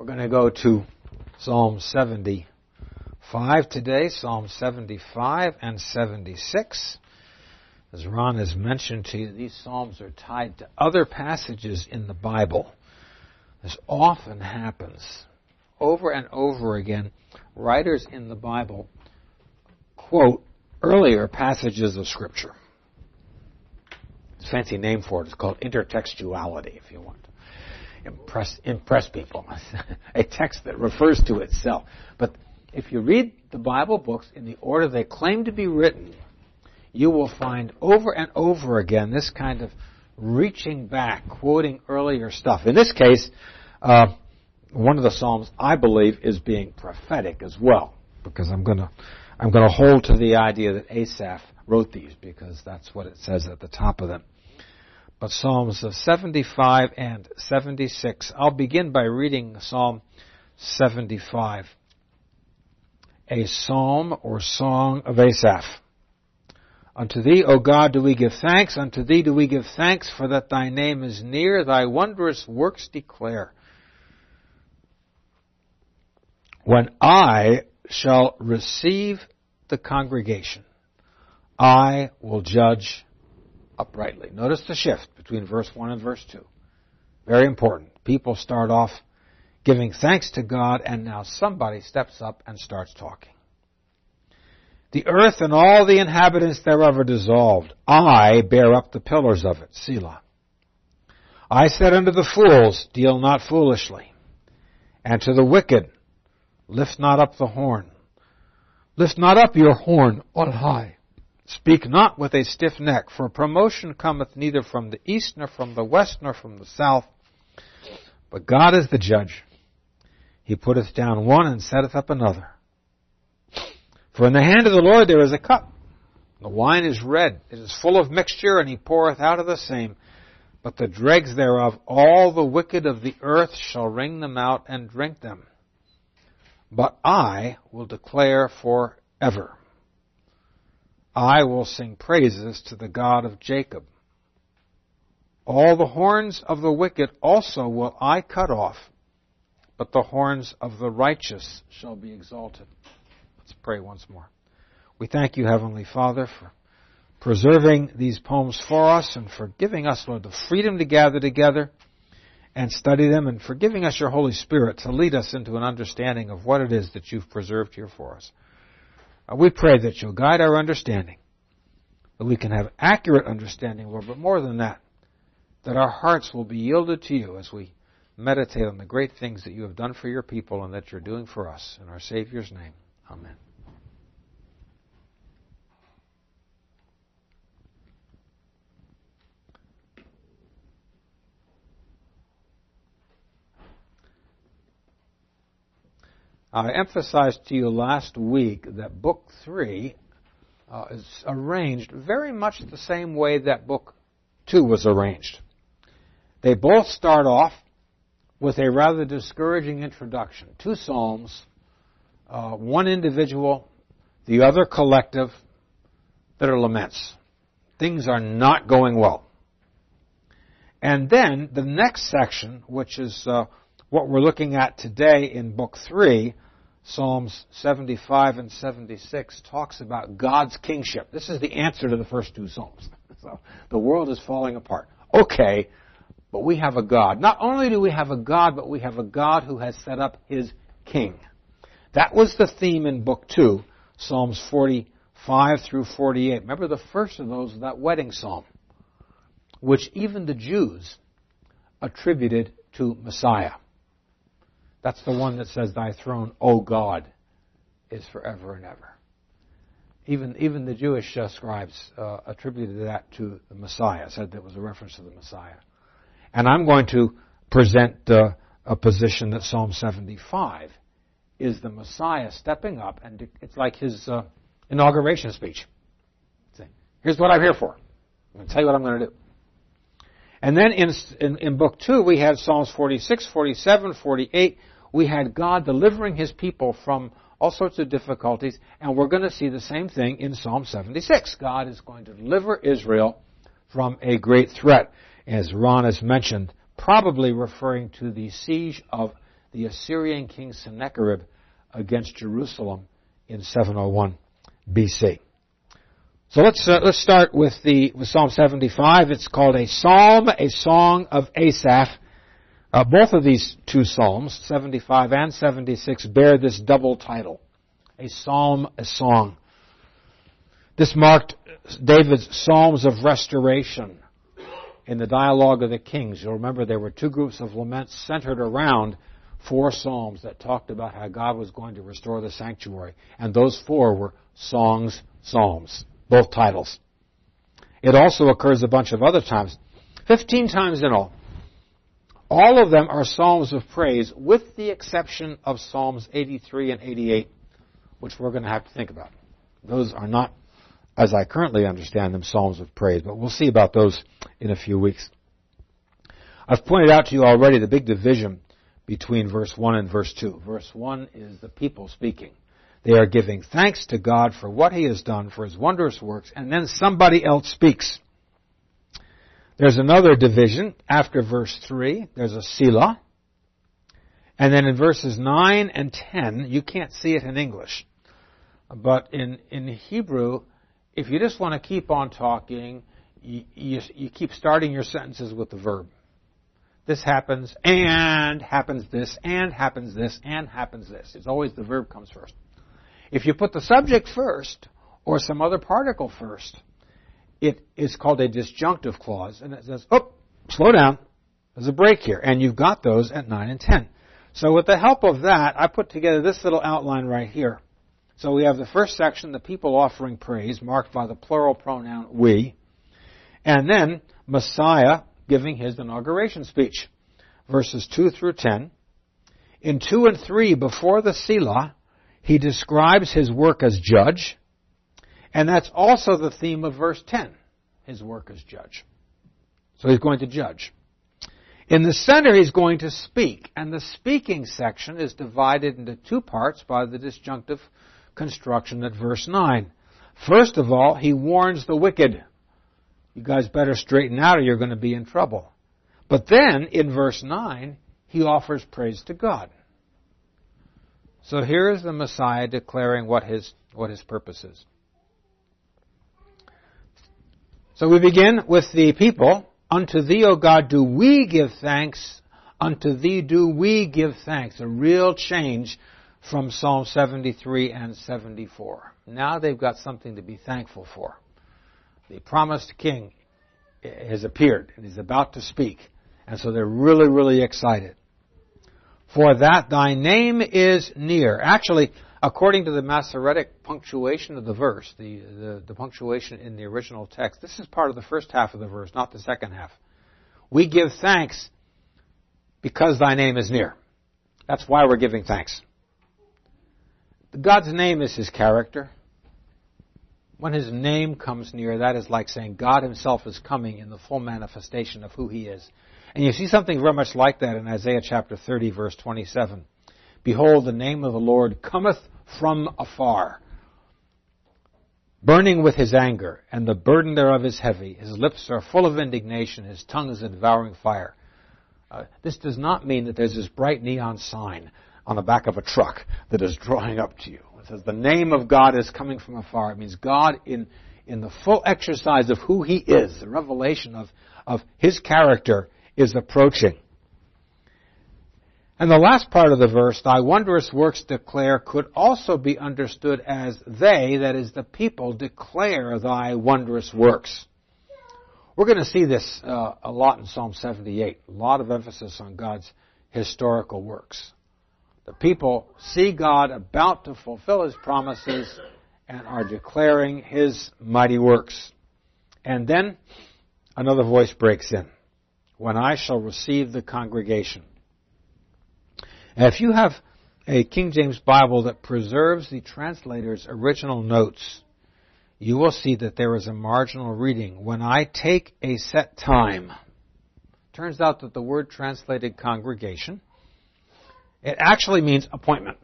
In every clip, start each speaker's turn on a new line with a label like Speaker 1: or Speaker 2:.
Speaker 1: We're going to go to Psalm 75 today, Psalm 75 and 76. As Ron has mentioned to you, these psalms are tied to other passages in the Bible. This often happens over and over again. Writers in the Bible quote earlier passages of Scripture. It's a fancy name for it. It's called intertextuality, if you want to impress people. A text that refers to itself. But if you read the Bible books in the order they claim to be written, you will find over and over again this kind of reaching back, quoting earlier stuff. In this case, one of the Psalms, I believe, is being prophetic as well, because I'm going to hold to the idea that Asaph wrote these, because that's what it says at the top of them. But Psalms 75 and 76. I'll begin by reading Psalm 75. A psalm or song of Asaph. Unto thee, O God, do we give thanks. Unto thee do we give thanks, for that thy name is near. Thy wondrous works declare. When I shall receive the congregation, I will judge uprightly. Notice the shift between verse 1 and verse 2. Very important. People start off giving thanks to God, and now somebody steps up and starts talking. The earth and all the inhabitants thereof are dissolved. I bear up the pillars of it. Selah. I said unto the fools, deal not foolishly. And to the wicked, lift not up the horn. Lift not up your horn on high. Speak not with a stiff neck, for promotion cometh neither from the east, nor from the west, nor from the south. But God is the judge. He putteth down one and setteth up another. For in the hand of the Lord there is a cup. The wine is red. It is full of mixture, and he poureth out of the same. But the dregs thereof, all the wicked of the earth shall wring them out and drink them. But I will declare forever. I will sing praises to the God of Jacob. All the horns of the wicked also will I cut off, but the horns of the righteous shall be exalted. Let's pray once more. We thank you, Heavenly Father, for preserving these poems for us and for giving us, Lord, the freedom to gather together and study them, and for giving us your Holy Spirit to lead us into an understanding of what it is that you've preserved here for us. We pray that you'll guide our understanding, that we can have accurate understanding, Lord, but more than that, that our hearts will be yielded to you as we meditate on the great things that you have done for your people and that you're doing for us. In our Savior's name, amen. I emphasized to you last week that Book 3 is arranged very much the same way that Book 2 was arranged. They both start off with a rather discouraging introduction. Two psalms, one individual, the other collective, that are laments. Things are not going well. And then the next section, which is what we're looking at today in Book 3, Psalms 75 and 76, talks about God's kingship. This is the answer to the first two Psalms. So the world is falling apart. Okay, but we have a God. Not only do we have a God, but we have a God who has set up his king. That was the theme in Book 2, Psalms 45 through 48. Remember, the first of those was that wedding psalm, which even the Jews attributed to Messiah. That's the one that says, thy throne, O God, is forever and ever. Even the Jewish scribes attributed that to the Messiah, said that was a reference to the Messiah. And I'm going to present a position that Psalm 75 is the Messiah stepping up, and it's like his inauguration speech. Here's what I'm here for. I'm going to tell you what I'm going to do. And then in Book 2, we had Psalms 46, 47, 48. We had God delivering his people from all sorts of difficulties, and we're going to see the same thing in Psalm 76. God is going to deliver Israel from a great threat, as Ron has mentioned, probably referring to the siege of the Assyrian king Sennacherib against Jerusalem in 701 BC. So let's start with Psalm 75. It's called a psalm, a song of Asaph. Both of these two psalms, 75 and 76, bear this double title, a psalm, a song. This marked David's psalms of restoration in the Dialogue of the Kings. You'll remember there were two groups of laments centered around 4 psalms that talked about how God was going to restore the sanctuary. And those 4 were songs, psalms, both titles. It also occurs a bunch of other times, 15 times in all. All of them are psalms of praise, with the exception of Psalms 83 and 88, which we're going to have to think about. Those are not, as I currently understand them, psalms of praise, but we'll see about those in a few weeks. I've pointed out to you already the big division between verse 1 and verse 2. Verse 1 is the people speaking. They are giving thanks to God for what He has done, for His wondrous works, and then somebody else speaks. There's another division after verse 3. There's a Selah. And then in verses 9 and 10, you can't see it in English. But in Hebrew, if you just want to keep on talking, you keep starting your sentences with the verb. This happens, and happens this, and happens this, and happens this. It's always the verb comes first. If you put the subject first, or some other particle first, it is called a disjunctive clause, and it says, oh, slow down, there's a break here. And you've got those at 9 and 10. So with the help of that, I put together this little outline right here. So we have the first section, the people offering praise, marked by the plural pronoun we. And then Messiah giving his inauguration speech, verses 2 through 10. In 2 and 3, before the Selah, he describes his work as judge. And that's also the theme of verse 10, his work as judge. So he's going to judge. In the center, he's going to speak. And the speaking section is divided into 2 parts by the disjunctive construction at verse 9. First of all, he warns the wicked. You guys better straighten out or you're going to be in trouble. But then, in verse 9, he offers praise to God. So here is the Messiah declaring what his purpose is. So we begin with the people. Unto thee, O God, do we give thanks. Unto thee do we give thanks. A real change from Psalm 73 and 74. Now they've got something to be thankful for. The promised king has appeared and he's about to speak. And so they're really, really excited. For that thy name is near. Actually, according to the Masoretic punctuation of the verse, the punctuation in the original text, this is part of the first half of the verse, not the second half. We give thanks because thy name is near. That's why we're giving thanks. God's name is His character. When His name comes near, that is like saying God Himself is coming in the full manifestation of who He is. And you see something very much like that in Isaiah chapter 30, verse 27. Behold, the name of the Lord cometh from afar, burning with His anger, and the burden thereof is heavy. His lips are full of indignation, His tongue is a devouring fire. This does not mean that there's this bright neon sign on the back of a truck that is drawing up to you. It says the name of God is coming from afar. It means God in the full exercise of who He is, the revelation of His character is approaching. And the last part of the verse, thy wondrous works declare, could also be understood as they, that is the people, declare thy wondrous works. We're going to see this a lot in Psalm 78. A lot of emphasis on God's historical works. The people see God about to fulfill His promises and are declaring His mighty works. And then another voice breaks in. When I shall receive the congregation. And if you have a King James Bible that preserves the translator's original notes, you will see that there is a marginal reading. When I take a set time. Turns out that the word translated congregation, it actually means appointment.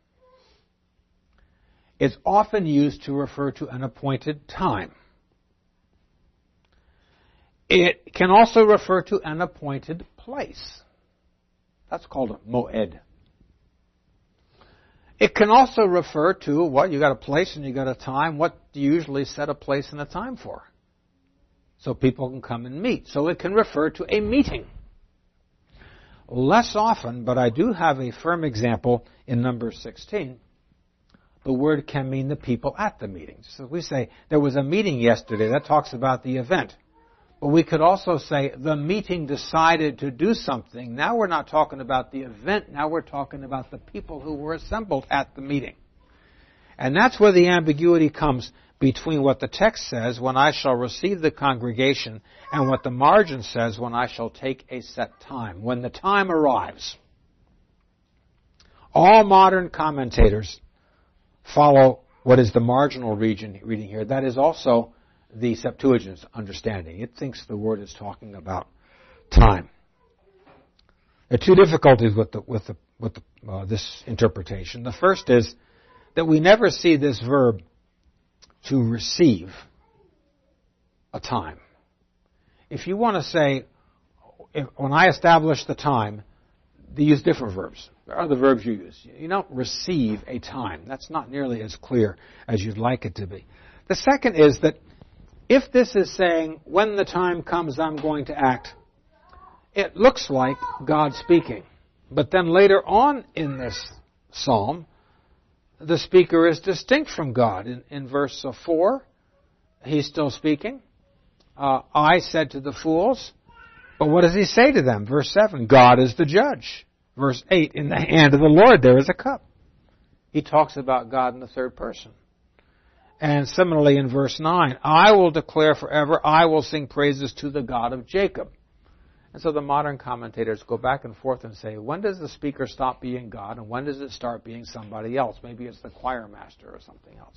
Speaker 1: It's often used to refer to an appointed time. It can also refer to an appointed place. That's called a moed. It can also refer to, well, you got a place and you got a time. What do you usually set a place and a time for? So people can come and meet. So it can refer to a meeting. Less often, but I do have a firm example in Numbers 16. The word can mean the people at the meeting. So we say, there was a meeting yesterday. That talks about the event. But we could also say, the meeting decided to do something. Now we're not talking about the event. Now we're talking about the people who were assembled at the meeting. And that's where the ambiguity comes between what the text says, when I shall receive the congregation, and what the margin says, when I shall take a set time, when the time arrives. All modern commentators follow what is the marginal reading here. That is also the Septuagint's understanding. It thinks the word is talking about time. There are two difficulties with this interpretation. The first is that we never see this verb to receive a time. If you want to say, when I establish the time, they use different verbs. There are the verbs you use. You don't receive a time. That's not nearly as clear as you'd like it to be. The second is that if this is saying, when the time comes, I'm going to act, it looks like God speaking. But then later on in this psalm, the speaker is distinct from God. In verse 4, he's still speaking. I said to the fools, but what does he say to them? Verse 7, God is the judge. Verse 8, in the hand of the Lord there is a cup. He talks about God in the third person. And similarly in verse 9, I will declare forever, I will sing praises to the God of Jacob. And so the modern commentators go back and forth and say, when does the speaker stop being God and when does it start being somebody else? Maybe it's the choir master or something else.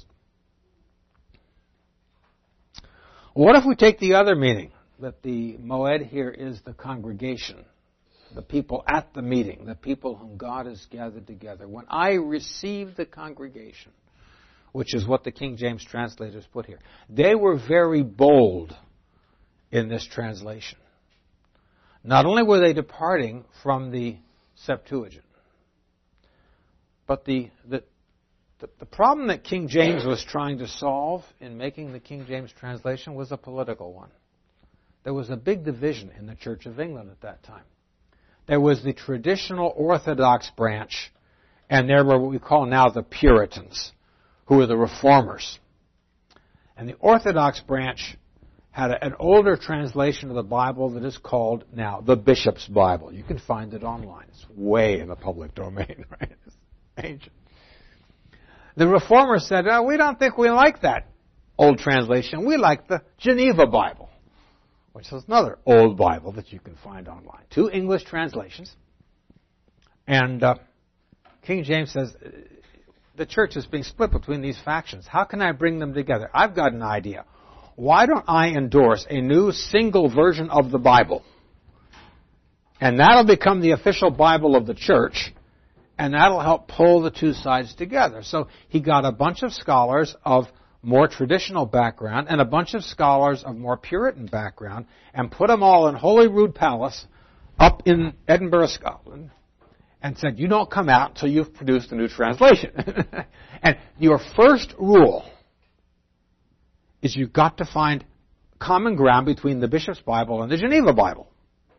Speaker 1: What if we take the other meaning, that the moed here is the congregation, the people at the meeting, the people whom God has gathered together. When I receive the congregation, which is what the King James translators put here, they were very bold in this translation. Not only were they departing from the Septuagint, but the problem that King James was trying to solve in making the King James translation was a political one. There was a big division in the Church of England at that time. There was the traditional Orthodox branch, and there were what we call now the Puritans, who were the Reformers. And the Orthodox branch had an older translation of the Bible that is called now the Bishop's Bible. You can find it online. It's way in the public domain, right? It's ancient. The Reformers said, oh, we don't think we like that old translation. We like the Geneva Bible, which is another old Bible that you can find online. Two English translations. And King James says, the church is being split between these factions. How can I bring them together? I've got an idea. Why don't I endorse a new single version of the Bible? And that'll become the official Bible of the church, and that'll help pull the two sides together. So he got a bunch of scholars of more traditional background and a bunch of scholars of more Puritan background and put them all in Holyrood Palace up in Edinburgh, Scotland, and said, you don't come out until you've produced a new translation. And your first rule is you've got to find common ground between the Bishop's Bible and the Geneva Bible.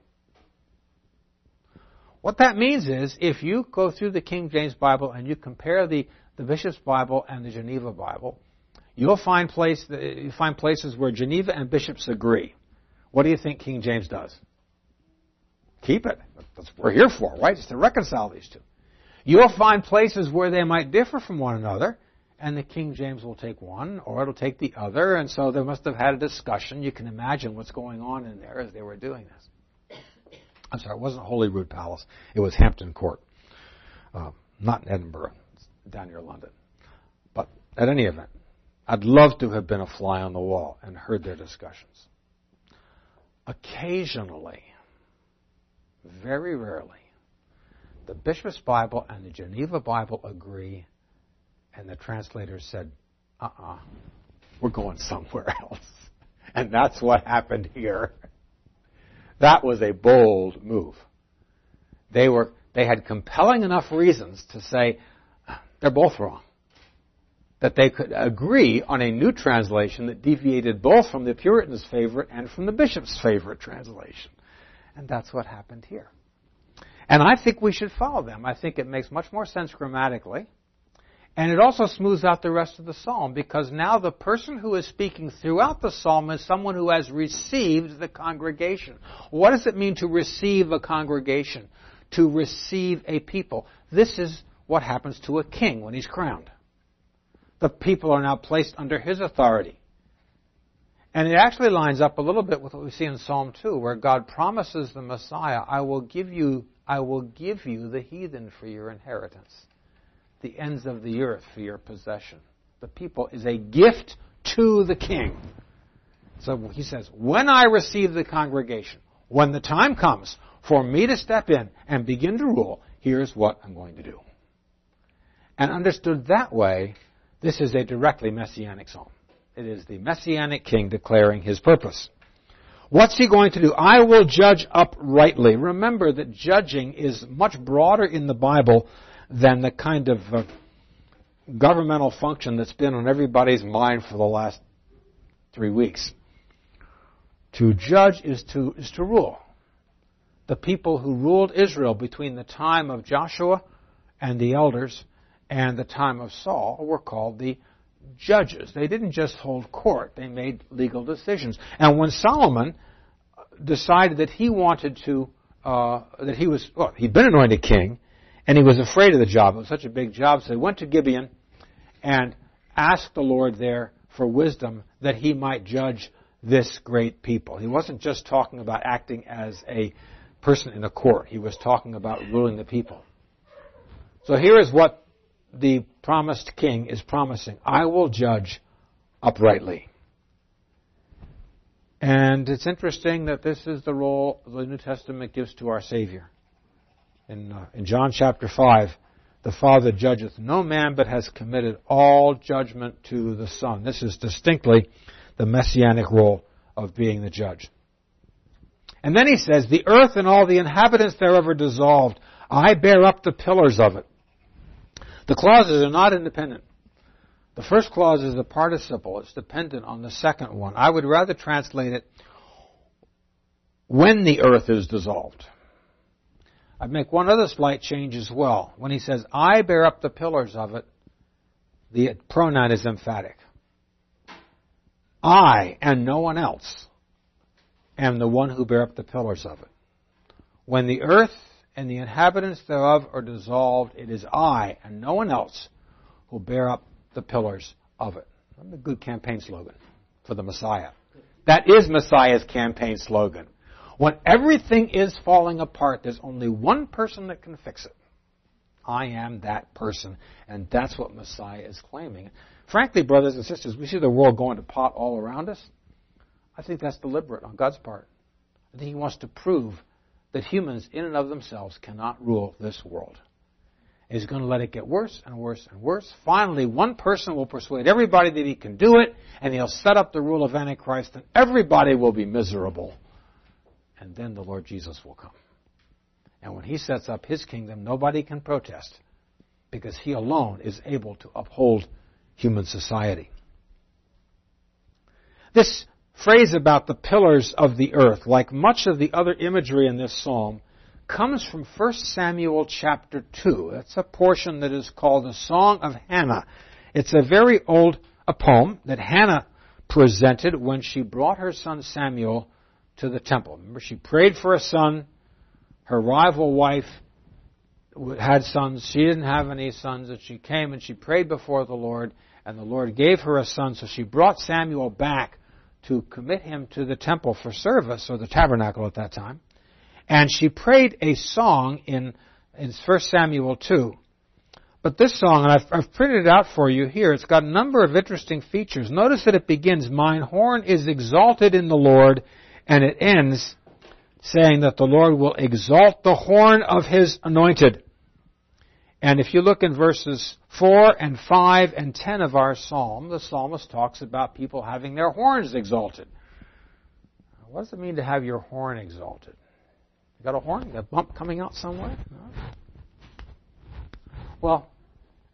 Speaker 1: What that means is, if you go through the King James Bible and you compare the Bishop's Bible and the Geneva Bible, you'll find places where Geneva and Bishops agree. What do you think King James does? Keep it. That's what we're here for, right? It's to reconcile these two. You'll find places where they might differ from one another, and the King James will take one, or it'll take the other, and so they must have had a discussion. You can imagine what's going on in there as they were doing this. I'm sorry, it wasn't Holyrood Palace. It was Hampton Court. Not in Edinburgh. It's down near London. But at any event, I'd love to have been a fly on the wall and heard their discussions. Occasionally, very rarely, the Bishop's Bible and the Geneva Bible agree, and the translators said, we're going somewhere else. And that's what happened here. That was a bold move. They had compelling enough reasons to say, they're both wrong. That they could agree on a new translation that deviated both from the Puritans' favorite and from the bishop's favorite translation. And that's what happened here. And I think we should follow them. I think it makes much more sense grammatically. And it also smooths out the rest of the psalm, because now the person who is speaking throughout the psalm is someone who has received the congregation. What does it mean to receive a congregation? To receive a people. This is what happens to a king when he's crowned. The people are now placed under his authority. And it actually lines up a little bit with what we see in Psalm 2, where God promises the Messiah, I will give you the heathen for your inheritance, the ends of the earth for your possession. The people is a gift to the king. So he says, when I receive the congregation, when the time comes for me to step in and begin to rule, here's what I'm going to do. And understood that way, this is a directly messianic psalm. It is the messianic king declaring his purpose. What's he going to do? I will judge uprightly. Remember that judging is much broader in the Bible than the kind of governmental function that's been on everybody's mind for the last 3 weeks. To judge is to rule. The people who ruled Israel between the time of Joshua and the elders and the time of Saul were called the judges. They didn't just hold court. They made legal decisions. And when Solomon decided that he wanted to, he'd been anointed king, and he was afraid of the job. It was such a big job, so he went to Gibeon and asked the Lord there for wisdom that he might judge this great people. He wasn't just talking about acting as a person in a court. He was talking about ruling the people. So here is what the promised king is promising. I will judge uprightly. And it's interesting that this is the role the New Testament gives to our Savior. In John chapter 5, the Father judgeth no man, but has committed all judgment to the Son. This is distinctly the messianic role of being the judge. And then he says, the earth and all the inhabitants thereof are dissolved. I bear up the pillars of it. The clauses are not independent. The first clause is the participle. It's dependent on the second one. I would rather translate it, when the earth is dissolved. I'd make one other slight change as well. When he says, I bear up the pillars of it, the pronoun is emphatic. I, and no one else, am the one who bear up the pillars of it. When the earth and the inhabitants thereof are dissolved, it is I, and no one else, who bear up the pillars of it. That's a good campaign slogan for the Messiah. That is Messiah's campaign slogan. When everything is falling apart, there's only one person that can fix it. I am that person. And that's what Messiah is claiming. Frankly, brothers and sisters, we see the world going to pot all around us. I think that's deliberate on God's part. I think He wants to prove that humans in and of themselves cannot rule this world. He's going to let it get worse and worse and worse. Finally, one person will persuade everybody that he can do it, and he'll set up the rule of Antichrist, and everybody will be miserable. And then the Lord Jesus will come. And when He sets up His kingdom, nobody can protest, because He alone is able to uphold human society. This phrase about the pillars of the earth, like much of the other imagery in this psalm, comes from 1 Samuel chapter 2. That's a portion that is called the Song of Hannah. It's a very old poem that Hannah presented when she brought her son Samuel to the temple. Remember, she prayed for a son. Her rival wife had sons. She didn't have any sons, and she came and she prayed before the Lord, and the Lord gave her a son. So she brought Samuel back to commit him to the temple for service, or the tabernacle at that time. And she prayed a song in 1 Samuel 2. But this song, and I've printed it out for you here, it's got a number of interesting features. Notice that it begins, mine horn is exalted in the Lord, and it ends saying that the Lord will exalt the horn of His anointed. And if you look in verses 4 and 5 and 10 of our psalm, the psalmist talks about people having their horns exalted. What does it mean to have your horn exalted? You got a horn? You got a bump coming out somewhere? No? Well,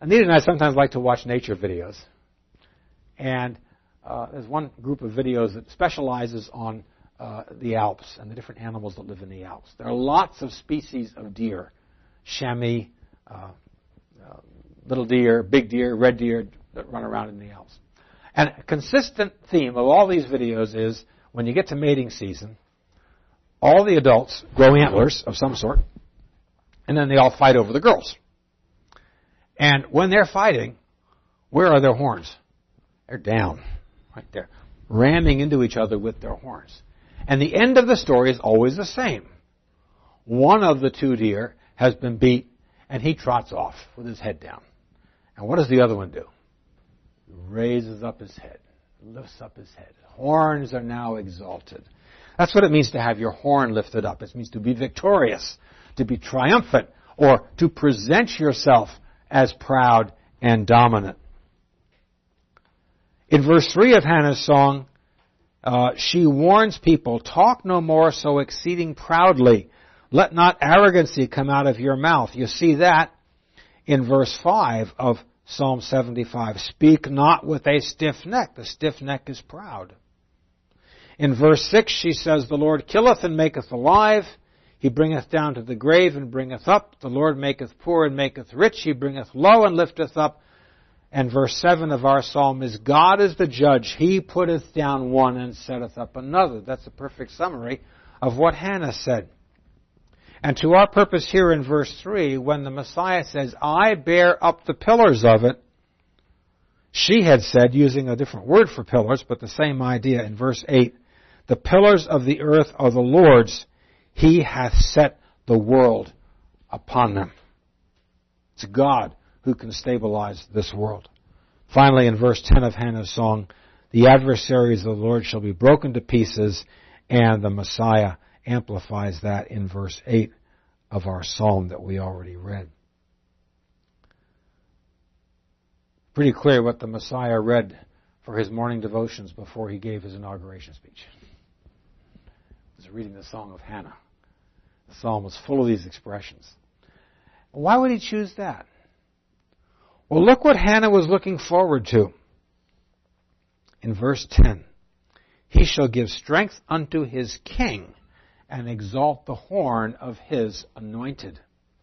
Speaker 1: Anita and I sometimes like to watch nature videos. And there's one group of videos that specializes on the Alps and the different animals that live in the Alps. There are lots of species of deer, chamois, little deer, big deer, red deer that run around in the Alps. And a consistent theme of all these videos is when you get to mating season, all the adults grow antlers of some sort, and then they all fight over the girls. And when they're fighting, where are their horns? They're down, right there, ramming into each other with their horns. And the end of the story is always the same. One of the two deer has been beat, and he trots off with his head down. And what does the other one do? He raises up his head, lifts up his head. Horns are now exalted. That's what it means to have your horn lifted up. It means to be victorious, to be triumphant, or to present yourself as proud and dominant. In verse 3 of Hannah's song, she warns people, talk no more so exceeding proudly. Let not arrogancy come out of your mouth. You see that in verse 5 of Psalm 75. Speak not with a stiff neck. The stiff neck is proud. In verse 6 she says, the Lord killeth and maketh alive. He bringeth down to the grave and bringeth up. The Lord maketh poor and maketh rich. He bringeth low and lifteth up. And verse 7 of our psalm is, God is the judge. He putteth down one and setteth up another. That's a perfect summary of what Hannah said. And to our purpose here in verse 3, when the Messiah says, I bear up the pillars of it, she had said, using a different word for pillars, but the same idea in verse 8, the pillars of the earth are the Lord's. He hath set the world upon them. It's God who can stabilize this world. Finally, in verse 10 of Hannah's song, the adversaries of the Lord shall be broken to pieces, and the Messiah amplifies that in verse 8 of our psalm that we already read. Pretty clear what the Messiah read for his morning devotions before he gave his inauguration speech. He was reading the Song of Hannah. The psalm was full of these expressions. Why would he choose that? Well, look what Hannah was looking forward to. In verse 10, he shall give strength unto his king and exalt the horn of his anointed.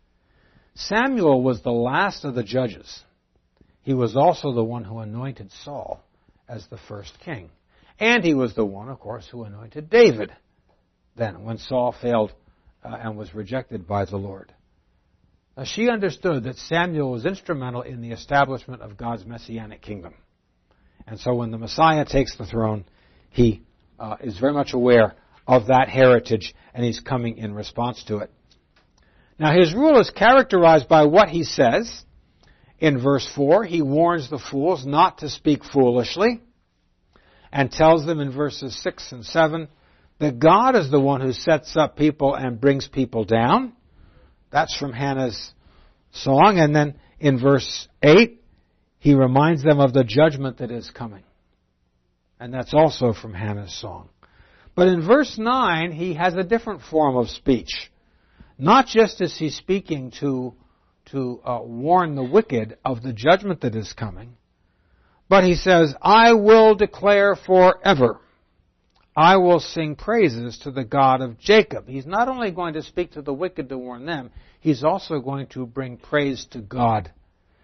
Speaker 1: Samuel was the last of the judges. He was also the one who anointed Saul as the first king. And he was the one, of course, who anointed David then when Saul failed and was rejected by the Lord. Now, she understood that Samuel was instrumental in the establishment of God's messianic kingdom. And so when the Messiah takes the throne, he is very much aware of that heritage, and he's coming in response to it. Now, his rule is characterized by what he says. In verse 4, he warns the fools not to speak foolishly, and tells them in verses 6 and 7 that God is the one who sets up people and brings people down. That's from Hannah's song. And then in verse 8, he reminds them of the judgment that is coming. And that's also from Hannah's song. But in verse 9, he has a different form of speech. Not just as he's speaking to warn the wicked of the judgment that is coming, but he says, I will declare forever. I will sing praises to the God of Jacob. He's not only going to speak to the wicked to warn them, he's also going to bring praise to God.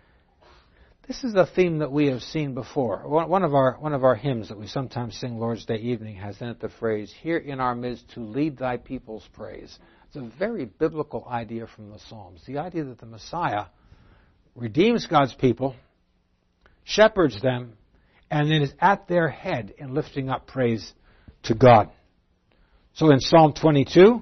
Speaker 1: This is a theme that we have seen before. One of our hymns that we sometimes sing Lord's Day evening has in it the phrase, here in our midst to lead thy people's praise. It's a very biblical idea from the Psalms. The idea that the Messiah redeems God's people, shepherds them, and then is at their head in lifting up praise to God. So in Psalm 22,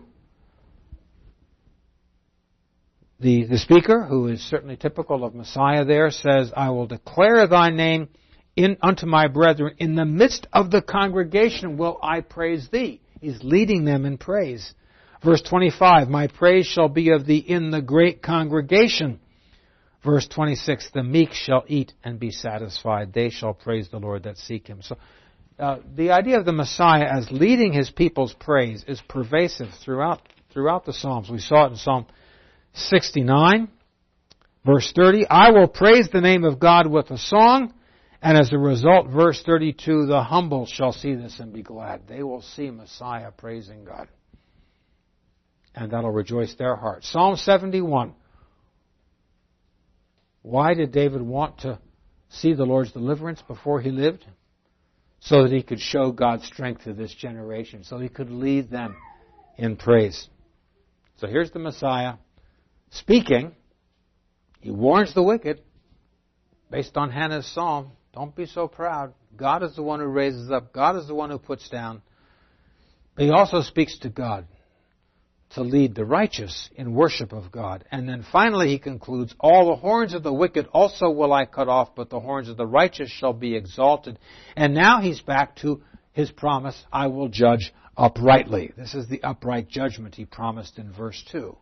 Speaker 1: the speaker, who is certainly typical of Messiah there, says, I will declare thy name unto my brethren. In the midst of the congregation will I praise thee. He's leading them in praise. Verse 25, my praise shall be of thee in the great congregation. Verse 26, the meek shall eat and be satisfied. They shall praise the Lord that seek him. So the idea of the Messiah as leading his people's praise is pervasive throughout the Psalms. We saw it in Psalm 69, Verse 30, I will praise the name of God with a song, and as a result, verse 32, the humble shall see this and be glad. They will see Messiah praising God. And that'll rejoice their hearts. Psalm 71. Why did David want to see the Lord's deliverance before he lived? So that he could show God's strength to this generation, so he could lead them in praise. So here's the Messiah speaking. He warns the wicked, based on Hannah's psalm, don't be so proud. God is the one who raises up. God is the one who puts down. But he also speaks to God to lead the righteous in worship of God. And then finally he concludes, all the horns of the wicked also will I cut off, but the horns of the righteous shall be exalted. And now he's back to his promise, I will judge uprightly. This is the upright judgment he promised in verse 2.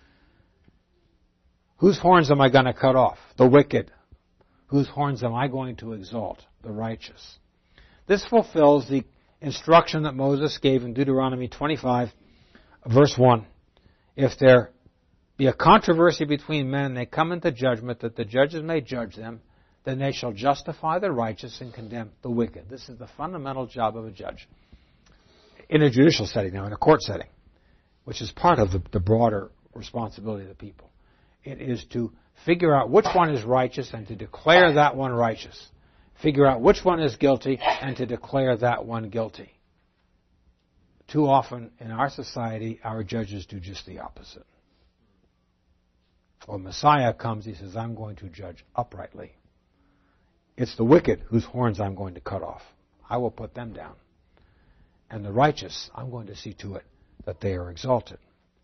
Speaker 1: Whose horns am I going to cut off? The wicked. Whose horns am I going to exalt? The righteous. This fulfills the instruction that Moses gave in Deuteronomy 25, verse 1. If there be a controversy between men and they come into judgment, that the judges may judge them, then they shall justify the righteous and condemn the wicked. This is the fundamental job of a judge. In a judicial setting now, in a court setting, which is part of the broader responsibility of the people. It is to figure out which one is righteous and to declare that one righteous. Figure out which one is guilty and to declare that one guilty. Too often in our society, our judges do just the opposite. When Messiah comes, he says, I'm going to judge uprightly. It's the wicked whose horns I'm going to cut off. I will put them down. And the righteous, I'm going to see to it that they are exalted.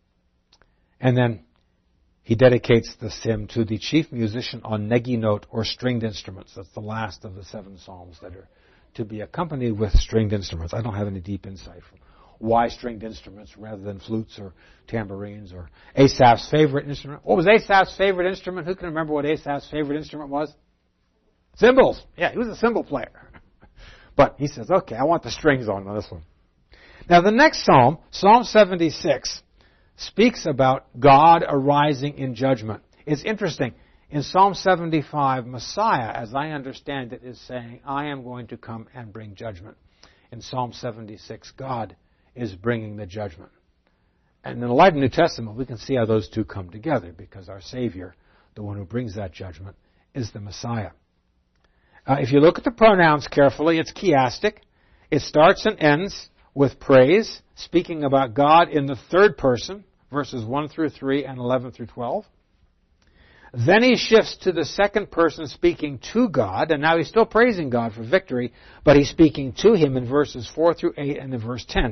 Speaker 1: And then he dedicates this hymn to the chief musician on neginot, or stringed instruments. That's the last of the 7 psalms that are to be accompanied with stringed instruments. I don't have any deep insight from why stringed instruments rather than flutes or tambourines or Asaph's favorite instrument. What was Asaph's favorite instrument? Who can remember what Asaph's favorite instrument was? Cymbals. Yeah, he was a cymbal player. But he says, okay, I want the strings on this one. Now the next psalm, Psalm 76, speaks about God arising in judgment. It's interesting. In Psalm 75, Messiah, as I understand it, is saying, I am going to come and bring judgment. In Psalm 76, God is bringing the judgment. And in the light of the New Testament, we can see how those two come together, because our Savior, the one who brings that judgment, is the Messiah. If you look at the pronouns carefully, it's chiastic. It starts and ends with praise, speaking about God in the third person, verses 1 through 3 and 11 through 12. Then he shifts to the second person speaking to God, and now he's still praising God for victory, but he's speaking to him in verses 4 through 8 and in verse 10.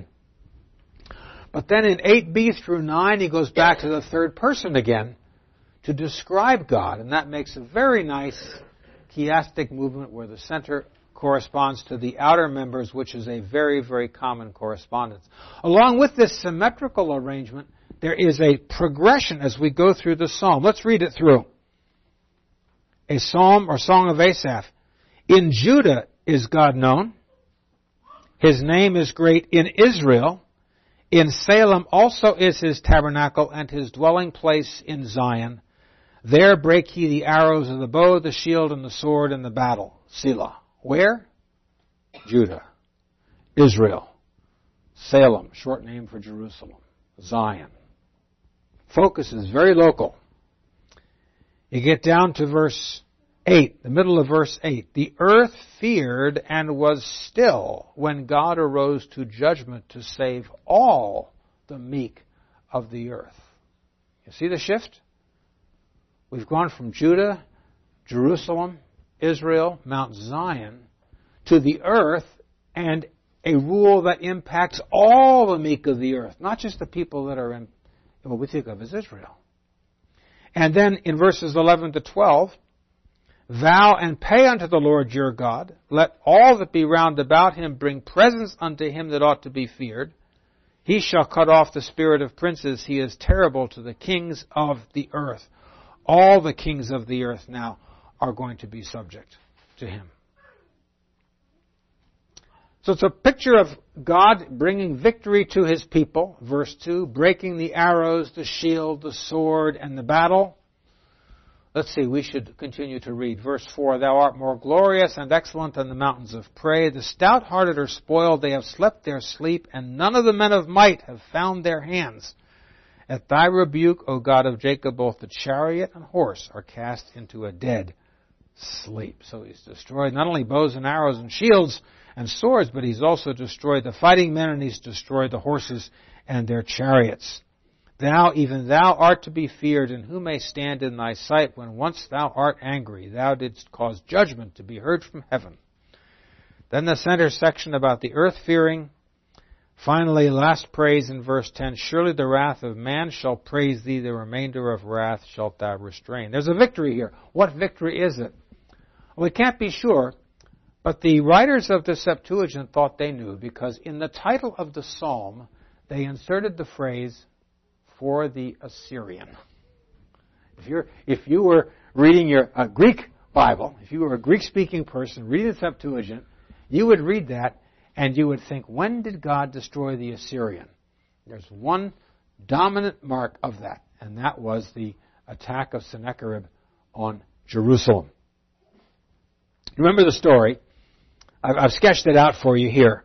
Speaker 1: But then in 8b through 9, he goes back to the third person again to describe God, and that makes a very nice chiastic movement where the center corresponds to the outer members, which is a very, very common correspondence. Along with this symmetrical arrangement, there is a progression as we go through the psalm. Let's read it through. A psalm or song of Asaph. In Judah is God known. His name is great in Israel. In Salem also is his tabernacle and his dwelling place in Zion. There break he the arrows of the bow, the shield, and the sword, and the battle. Selah. Where? Judah. Israel. Salem, short name for Jerusalem. Zion. Focus is very local. You get down to verse 8, the middle of verse 8. The earth feared and was still when God arose to judgment to save all the meek of the earth. You see the shift? We've gone from Judah, Jerusalem, Israel, Mount Zion, to the earth, and a rule that impacts all the meek of the earth, not just the people that are in what we think of as Israel. And then in verses 11 to 12, vow and pay unto the Lord your God. Let all that be round about him bring presents unto him that ought to be feared. He shall cut off the spirit of princes. He is terrible to the kings of the earth. All the kings of the earth now are going to be subject to him. So it's a picture of God bringing victory to his people. Verse 2, breaking the arrows, the shield, the sword, and the battle. Let's see, we should continue to read. Verse 4, Thou art more glorious and excellent than the mountains of prey. The stout-hearted are spoiled, they have slept their sleep, and none of the men of might have found their hands. At thy rebuke, O God of Jacob, both the chariot and horse are cast into a dead sleep. So he's destroyed not only bows and arrows and shields and swords, but he's also destroyed the fighting men, and he's destroyed the horses and their chariots. Thou, even thou, art to be feared, and who may stand in thy sight when once thou art angry? Thou didst cause judgment to be heard from heaven. Then the center section about the earth-fearing. Finally, last praise in verse 10, Surely the wrath of man shall praise thee, the remainder of wrath shalt thou restrain. There's a victory here. What victory is it? Well, we can't be sure, but the writers of the Septuagint thought they knew, because in the title of the psalm, they inserted the phrase, for the Assyrian. If you were reading your Greek Bible, if you were a Greek-speaking person reading the Septuagint, you would read that and you would think, when did God destroy the Assyrian? There's one dominant mark of that, and that was the attack of Sennacherib on Jerusalem. Remember the story. I've sketched it out for you here.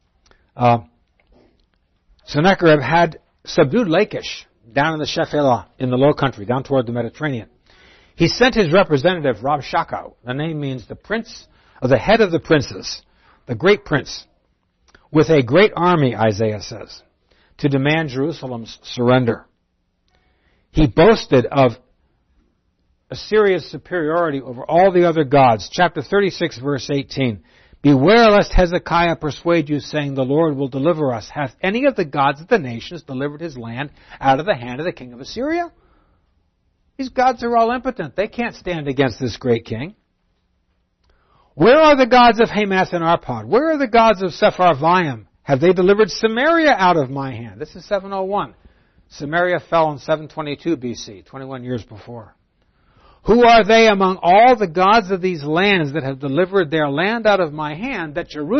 Speaker 1: Sennacherib had subdued Lachish down in the Shephelah, in the low country, down toward the Mediterranean. He sent his representative, Rabshakeh, the name means the prince, or the head of the princes, the great prince, with a great army, Isaiah says, to demand Jerusalem's surrender. He boasted of Assyria's superiority over all the other gods. Chapter 36, verse 18. Beware lest Hezekiah persuade you, saying, The Lord will deliver us. Hath any of the gods of the nations delivered his land out of the hand of the king of Assyria? These gods are all impotent. They can't stand against this great king. Where are the gods of Hamath and Arpad? Where are the gods of Sepharvaim? Have they delivered Samaria out of my hand? This is 701. Samaria fell in 722 BC, 21 years before. Who are they among all the gods of these lands that have delivered their land out of my hand, that the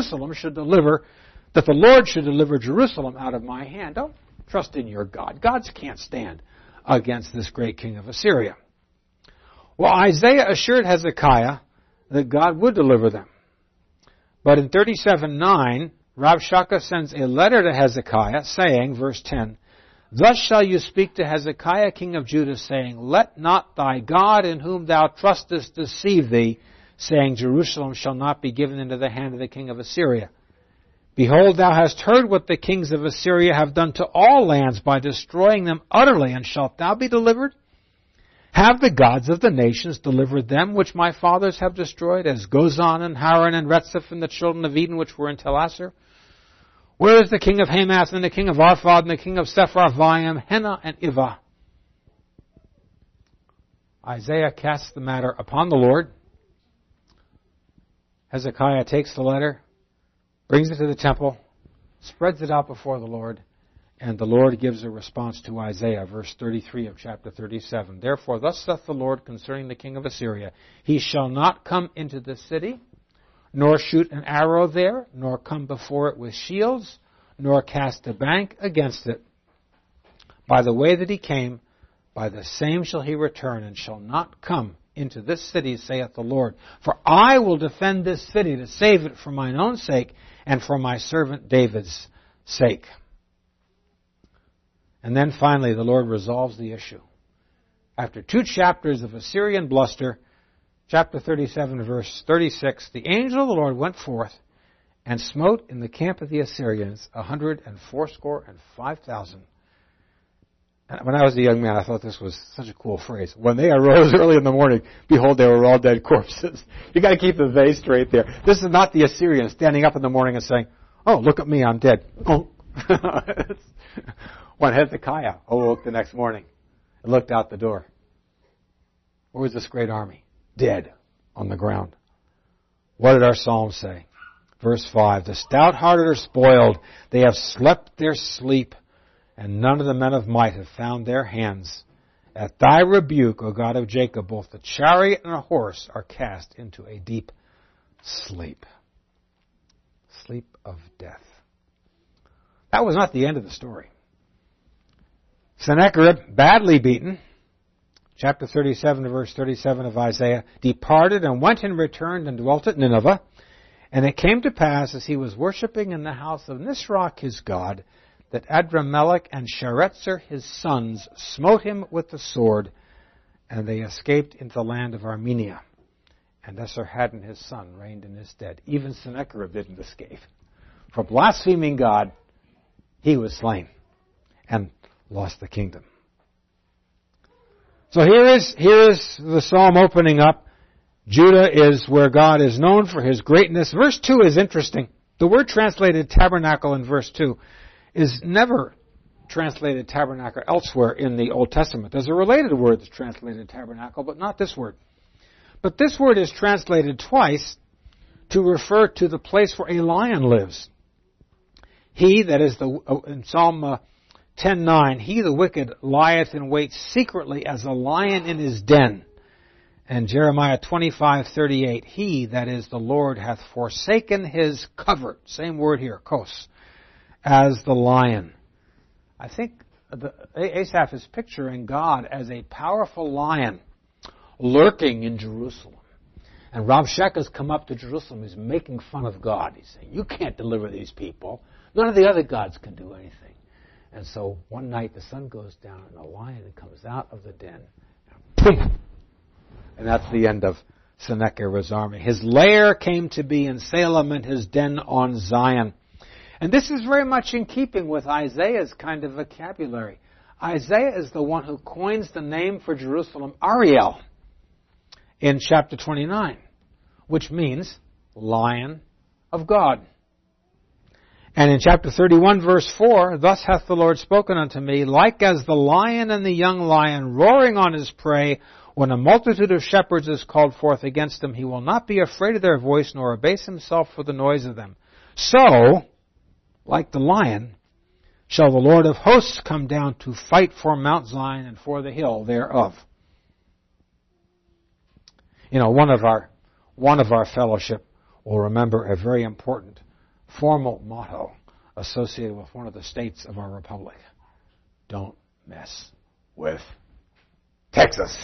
Speaker 1: Lord should deliver Jerusalem out of my hand? Don't trust in your God. Gods can't stand against this great king of Assyria. Well, Isaiah assured Hezekiah that God would deliver them. But in 37:9, Rabshakeh sends a letter to Hezekiah saying, verse 10, Thus shall you speak to Hezekiah, king of Judah, saying, Let not thy God in whom thou trustest deceive thee, saying, Jerusalem shall not be given into the hand of the king of Assyria. Behold, thou hast heard what the kings of Assyria have done to all lands by destroying them utterly, and shalt thou be delivered? Have the gods of the nations delivered them which my fathers have destroyed, as Gozan and Haran and Retseph and the children of Eden which were in Telassar? Where is the king of Hamath and the king of Arpad and the king of Sepharvaim, Hena and Ivah? Isaiah casts the matter upon the Lord. Hezekiah takes the letter, brings it to the temple, spreads it out before the Lord, and the Lord gives a response to Isaiah, verse 33 of chapter 37. Therefore, thus saith the Lord concerning the king of Assyria, He shall not come into the city, nor shoot an arrow there, nor come before it with shields, nor cast a bank against it. By the way that he came, by the same shall he return, and shall not come into this city, saith the Lord. For I will defend this city to save it for mine own sake, and for my servant David's sake. And then finally the Lord resolves the issue. After 2 chapters of Assyrian bluster, chapter 37, verse 36, the angel of the Lord went forth and smote in the camp of the Assyrians 185,000. And when I was a young man, I thought this was such a cool phrase. When they arose early in the morning, behold, they were all dead corpses. You got to keep the they straight there. This is not the Assyrians standing up in the morning and saying, "Oh, look at me, I'm dead." When Hezekiah awoke the next morning and looked out the door, where was this great army? Dead on the ground. What did our psalm say? Verse 5, The stout-hearted are spoiled. They have slept their sleep, and none of the men of might have found their hands. At thy rebuke, O God of Jacob, both the chariot and the horse are cast into a deep sleep. Sleep of death. That was not the end of the story. Sennacherib, badly beaten. chapter 37, verse 37 of Isaiah, departed and went and returned and dwelt at Nineveh. And it came to pass, as he was worshipping in the house of Nisroch his god, that Adrammelech and Sharezer his sons smote him with the sword, and they escaped into the land of Armenia. And Esarhaddon his son reigned in his stead. Even Sennacherib didn't escape. For blaspheming God, he was slain and lost the kingdom. So here is the psalm opening up. Judah is where God is known for his greatness. Verse 2 is interesting. The word translated tabernacle in verse 2 is never translated tabernacle elsewhere in the Old Testament. There's a related word that's translated tabernacle, but not this word. But this word is translated twice to refer to the place where a lion lives. He, that is in Psalm 10:9, he the wicked lieth in wait secretly as a lion in his den. And Jeremiah 25:38, he, that is the Lord, hath forsaken his covert. Same word here, kos, as the lion. I think Asaph is picturing God as a powerful lion lurking in Jerusalem. And Rav Shek has come up to Jerusalem. He's making fun of God. He's saying, you can't deliver these people. None of the other gods can do anything. And so one night the sun goes down and the lion comes out of the den. And that's the end of Sennacherib's army. His lair came to be in Salem and his den on Zion. And this is very much in keeping with Isaiah's kind of vocabulary. Isaiah is the one who coins the name for Jerusalem, Ariel, in chapter 29, which means Lion of God. And in chapter 31, verse 4, thus hath the Lord spoken unto me, like as the lion and the young lion roaring on his prey, when a multitude of shepherds is called forth against him, he will not be afraid of their voice, nor abase himself for the noise of them. So, like the lion, shall the Lord of hosts come down to fight for Mount Zion and for the hill thereof. You know, one of our fellowship will remember a very important formal motto associated with one of the states of our republic. Don't mess with Texas.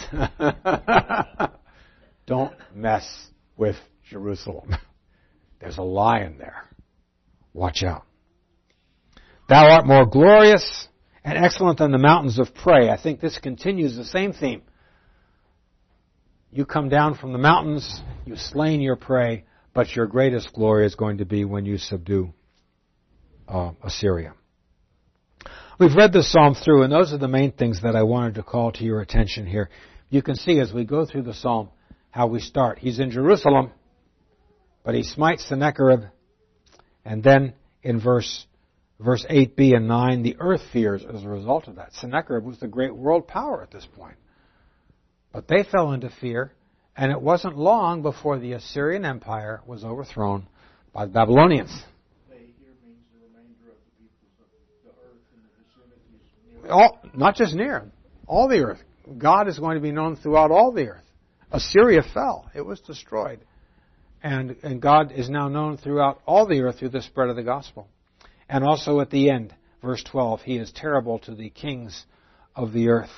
Speaker 1: Don't mess with Jerusalem. There's a lion there. Watch out. Thou art more glorious and excellent than the mountains of prey. I think this continues the same theme. You come down from the mountains, you've slain your prey, but your greatest glory is going to be when you subdue Assyria. We've read this psalm through, and those are the main things that I wanted to call to your attention here. You can see as we go through the psalm how we start. He's in Jerusalem, but he smites Sennacherib, and then in verse 8b and 9, the earth fears as a result of that. Sennacherib was the great world power at this point. But they fell into fear, and it wasn't long before the Assyrian Empire was overthrown by the Babylonians.
Speaker 2: They here means the remainder of the peoples of the earth and the vicinities.
Speaker 1: Not just near, all the earth. God is going to be known throughout all the earth. Assyria fell. It was destroyed. And God is now known throughout all the earth through the spread of the gospel. And also at the end, verse 12, he is terrible to the kings of the earth.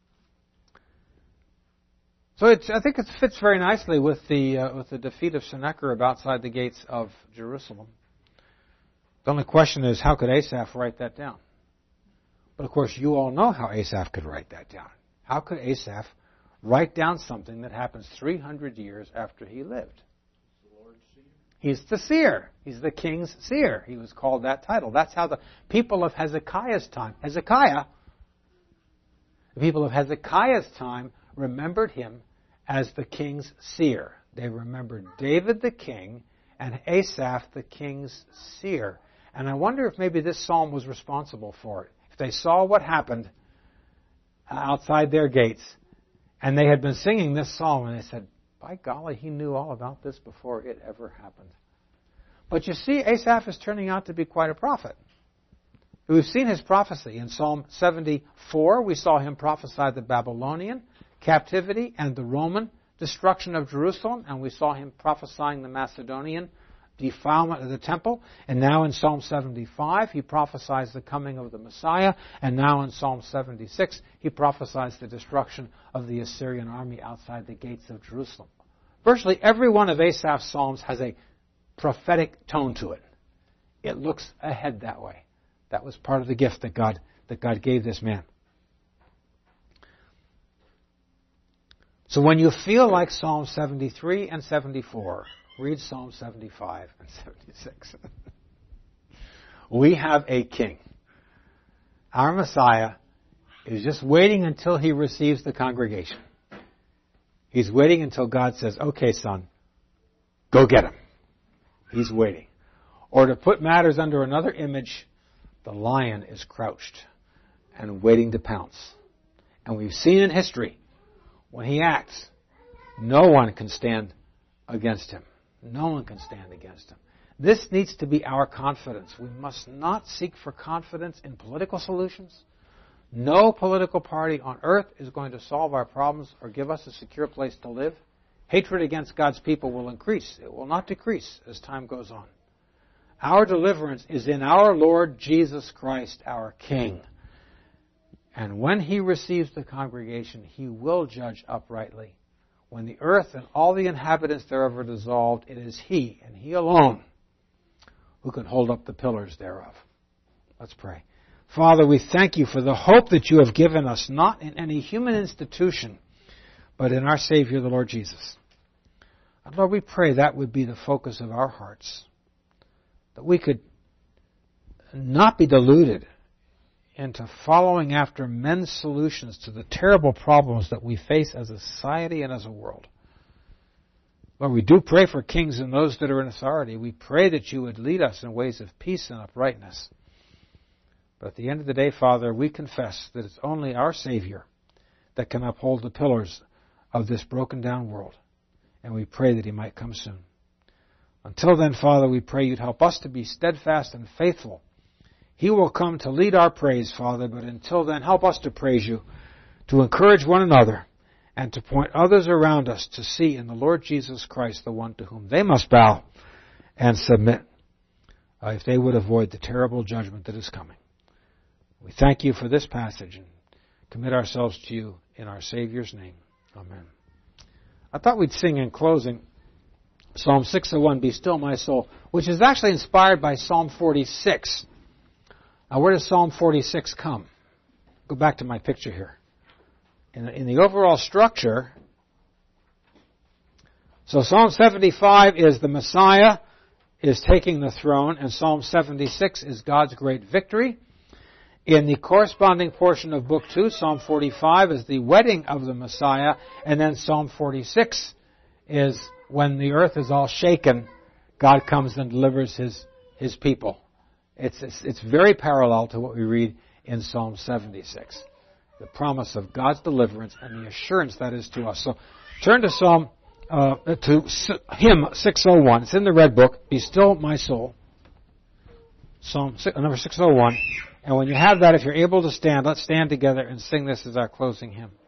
Speaker 1: So I think it fits very nicely with the defeat of Sennacherib outside the gates of Jerusalem. The only question is, how could Asaph write that down? But of course, you all know how Asaph could write that down. How could Asaph write down something that happens 300 years after he lived? He's the seer. He's the king's seer. He was called that title. That's how the people of Hezekiah's time, the people of Hezekiah's time remembered him as the king's seer. They remembered David the king and Asaph the king's seer. And I wonder if maybe this psalm was responsible for it. If they saw what happened outside their gates, and they had been singing this psalm, and they said, by golly, he knew all about this before it ever happened. But you see, Asaph is turning out to be quite a prophet. We've seen his prophecy. In Psalm 74, we saw him prophesy the Babylonian captivity and the Roman destruction of Jerusalem, and we saw him prophesying the Macedonian defilement of the temple. And now in Psalm 75, he prophesies the coming of the Messiah. And now in Psalm 76, he prophesies the destruction of the Assyrian army outside the gates of Jerusalem. Virtually every one of Asaph's psalms has a prophetic tone to it. It looks ahead that way. That was part of the gift that God gave this man. So when you feel like Psalm 73 and 74, read Psalm 75 and 76. We have a king. Our Messiah is just waiting until he receives the congregation. He's waiting until God says, okay, son, go get him. He's waiting. Or to put matters under another image, the lion is crouched and waiting to pounce. And we've seen in history, when he acts, no one can stand against him. No one can stand against him. This needs to be our confidence. We must not seek for confidence in political solutions. No political party on earth is going to solve our problems or give us a secure place to live. Hatred against God's people will increase. It will not decrease as time goes on. Our deliverance is in our Lord Jesus Christ, our King. And when he receives the congregation, he will judge uprightly. When the earth and all the inhabitants thereof are dissolved, it is he, and he alone, who can hold up the pillars thereof. Let's pray. Father, we thank you for the hope that you have given us, not in any human institution, but in our Savior, the Lord Jesus. And Lord, we pray that would be the focus of our hearts, that we could not be deluded into following after men's solutions to the terrible problems that we face as a society and as a world. Lord, we do pray for kings and those that are in authority. We pray that you would lead us in ways of peace and uprightness. But at the end of the day, Father, we confess that it's only our Savior that can uphold the pillars of this broken down world. And we pray that he might come soon. Until then, Father, we pray you'd help us to be steadfast and faithful. He will come to lead our praise, Father, but until then, help us to praise you, to encourage one another, and to point others around us to see in the Lord Jesus Christ the one to whom they must bow and submit if they would avoid the terrible judgment that is coming. We thank you for this passage and commit ourselves to you in our Savior's name. Amen. I thought we'd sing in closing Psalm 601, Be Still My Soul, which is actually inspired by Psalm 46. Now, where does Psalm 46 come? Go back to my picture here. In the overall structure, so Psalm 75 is the Messiah is taking the throne, and Psalm 76 is God's great victory. In the corresponding portion of Book 2, Psalm 45 is the wedding of the Messiah, and then Psalm 46 is when the earth is all shaken, God comes and delivers His people. It's very parallel to what we read in Psalm 76. The promise of God's deliverance and the assurance that is to us. So turn to hymn 601. It's in the red book. Be still my soul. Psalm number 601. And when you have that, if you're able to stand, let's stand together and sing this as our closing hymn.